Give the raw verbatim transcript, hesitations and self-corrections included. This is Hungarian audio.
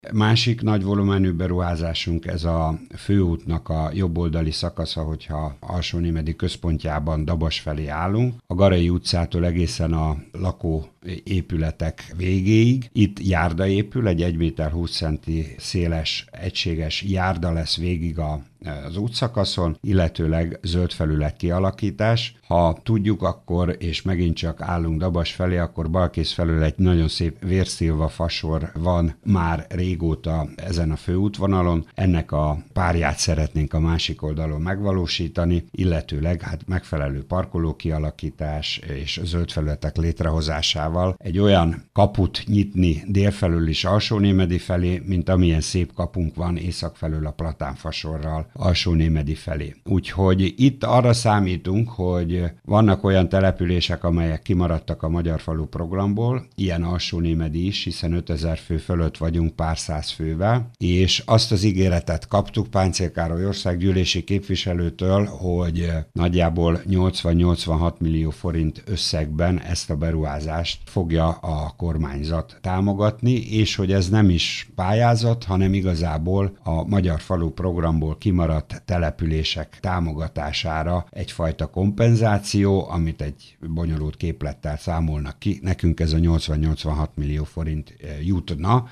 Másik nagy volumenű beruházásunk ez a főútnak a jobboldali szakasza, hogyha Alsónémedi központjában Dabas felé állunk, a Garai utcától egészen a lakó épületek végéig. Itt járda épül, egy egy méter húsz centi széles, egységes járda lesz végig a az útszakaszon, illetőleg zöld felület kialakítás. Ha tudjuk, akkor, és megint csak állunk Dabas felé, akkor balkész felől egy nagyon szép vérszilva fasor van már régóta ezen a főútvonalon. Ennek a párját szeretnénk a másik oldalon megvalósítani, illetőleg hát megfelelő parkoló kialakítás és zöld felületek létrehozásával egy olyan kaput nyitni délfelől is Alsónémedi felé, mint amilyen szép kapunk van észak felől a platánfasorral Alsónémedi felé. Úgyhogy itt arra számítunk, hogy vannak olyan települések, amelyek kimaradtak a Magyar Falu programból, ilyen Alsónémedi is, hiszen ötezer fő fölött vagyunk pár száz fővel, és azt az ígéretet kaptuk Páncél Károly országgyűlési képviselőtől, hogy nagyjából nyolcvan-nyolcvanhat millió forint összegben ezt a beruházást fogja a kormányzat támogatni, és hogy ez nem is pályázat, hanem igazából a Magyar Falu programból kimaradt települések támogatására egyfajta kompenzáció, amit egy bonyolult képlettel számolnak ki. Nekünk ez a nyolcvan-nyolcvanhat millió forint jutna,